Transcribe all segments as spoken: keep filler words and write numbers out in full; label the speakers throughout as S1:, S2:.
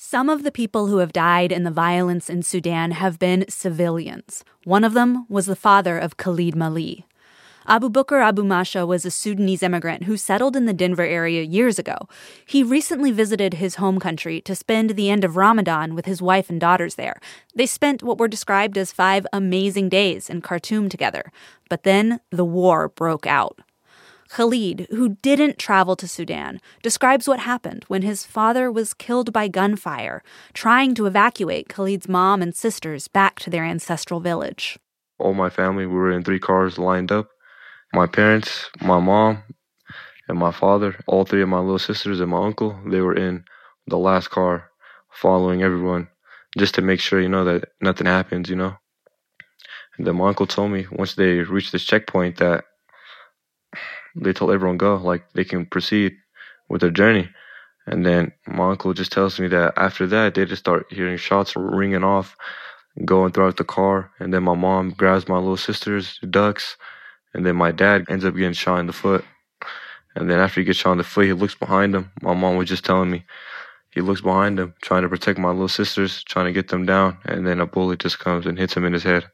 S1: Some of the people who have died in the violence in Sudan have been civilians. One of them was the father of Khalid Mali. Abu Bakr Abu Masha was a Sudanese immigrant who settled in the Denver area years ago. He recently visited his home country to spend the end of Ramadan with his wife and daughters there. They spent what were described as five amazing days in Khartoum together. But then the war broke out. Khalid, who didn't travel to Sudan, describes what happened when his father was killed by gunfire, trying to evacuate Khalid's mom and sisters back to their ancestral village.
S2: All my family, we were in three cars lined up. My parents, my mom, and my father, all three of my little sisters and my uncle, they were in the last car following everyone just to make sure, you know, that nothing happens, you know. And then my uncle told me once they reached this checkpoint that they told everyone go, like they can proceed with their journey. And then my uncle just tells me that after that, they just start hearing shots ringing off, going throughout the car. And then my mom grabs my little sisters, ducks. And then my dad ends up getting shot in the foot. And then after he gets shot in the foot, he looks behind him. My mom was just telling me, he looks behind him, trying to protect my little sisters, trying to get them down. And then a bullet just comes and hits him in his head.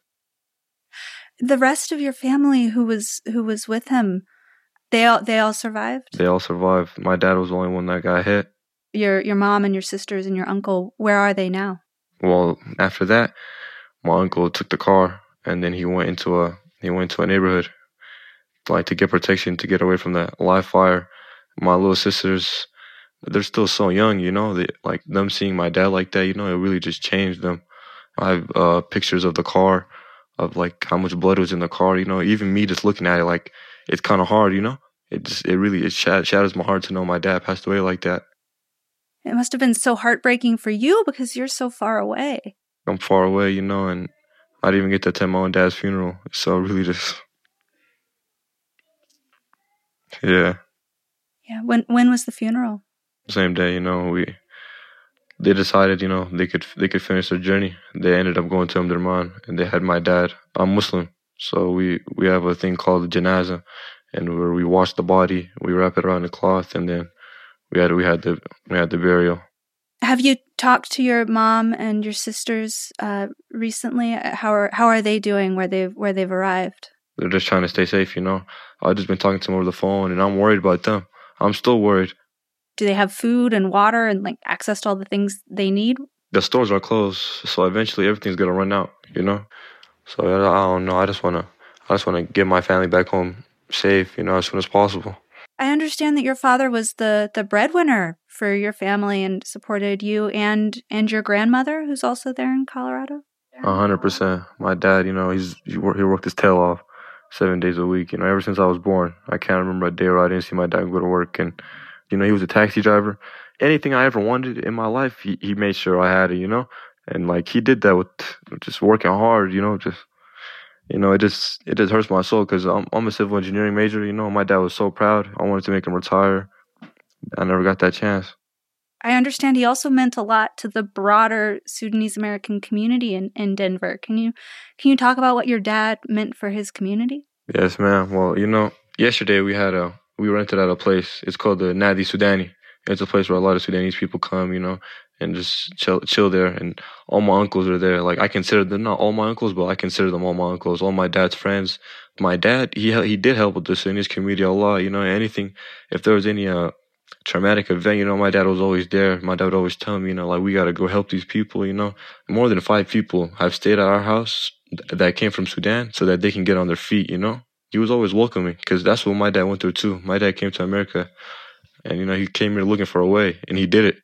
S1: The rest of your family who was who was with him, they all they all survived?
S2: They all survived. My dad was the only one that got hit.
S1: Your your mom and your sisters and your uncle, where are they now?
S2: Well, after that, my uncle took the car and then he went into a he went to a neighborhood, like to get protection, to get away from that live fire. My little sisters, they're still so young, you know, they, like them seeing my dad like that, you know, it really just changed them. I have uh, pictures of the car, of like how much blood was in the car, you know, even me just looking at it, like it's kind of hard, you know, it just, it really, it shatters my heart to know my dad passed away like that.
S1: It must have been so heartbreaking for you because you're so far away.
S2: I'm far away, you know, and I didn't even get to attend my own dad's funeral. So really just, yeah.
S1: Yeah. When when was the funeral?
S2: Same day, you know, we, they decided, you know, they could they could finish their journey. They ended up going to Omdurman, and they had my dad. I'm Muslim, so we, we have a thing called the janaza, and where we wash the body, we wrap it around a cloth, and then we had we had the we had the burial.
S1: Have you talked to your mom and your sisters uh, recently? How are how are they doing where they've where they've arrived?
S2: They're just trying to stay safe, you know. I've just been talking to them over the phone, and I'm worried about them. I'm still worried.
S1: Do they have food and water and like access to all the things they need?
S2: The stores are closed, so eventually everything's gonna run out, you know. So I, I don't know. I just wanna, I just wanna get my family back home safe, you know, as soon as possible.
S1: I understand that your father was the the breadwinner for your family and supported you and and your grandmother, who's also there in Colorado.
S2: A hundred percent. My dad, you know, he's he worked, he worked his tail off seven days a week. You know, ever since I was born, I can't remember a day where I didn't see my dad go to work. And you know, he was a taxi driver. Anything I ever wanted in my life, he he made sure I had it. You know, and like he did that with just working hard. You know, just you know, it just it just hurts my soul because I'm I'm a civil engineering major. You know, my dad was so proud. I wanted to make him retire. I never got that chance.
S1: I understand he also meant a lot to the broader Sudanese American community in, in Denver. Can you can you talk about what your dad meant for his community?
S2: Yes, ma'am. Well, you know, yesterday we had a we rented out a place. It's called the Nadi Sudani. It's a place where a lot of Sudanese people come, you know, and just chill chill there. And all my uncles are there. Like I consider them not all my uncles, but I consider them all my uncles. All my dad's friends. My dad, he he did help with the Sudanese community a lot. You know, anything if there was any uh. traumatic event, you know, my dad was always there. My dad would always tell me, you know, like, we got to go help these people, you know. More than five people have stayed at our house that came from Sudan so that they can get on their feet, you know. He was always welcoming because that's what my dad went through, too. My dad came to America and, you know, he came here looking for a way and he did it.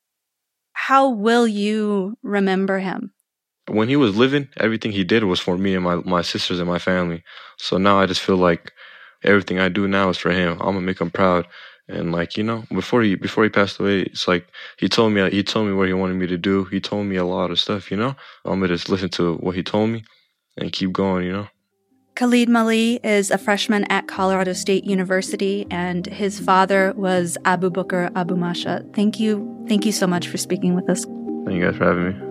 S1: How will you remember him?
S2: When he was living, everything he did was for me and my, my sisters and my family. So now I just feel like everything I do now is for him. I'm going to make him proud. And like, you know, before he before he passed away, it's like he told me he told me what he wanted me to do. He told me a lot of stuff, you know. I'm gonna just listen to what he told me and keep going, you know.
S1: Khalid Mali is a freshman at Colorado State University, and his father was Abu Bakr Abu Masha. Thank you, thank you so much for speaking with us.
S2: Thank you guys for having me.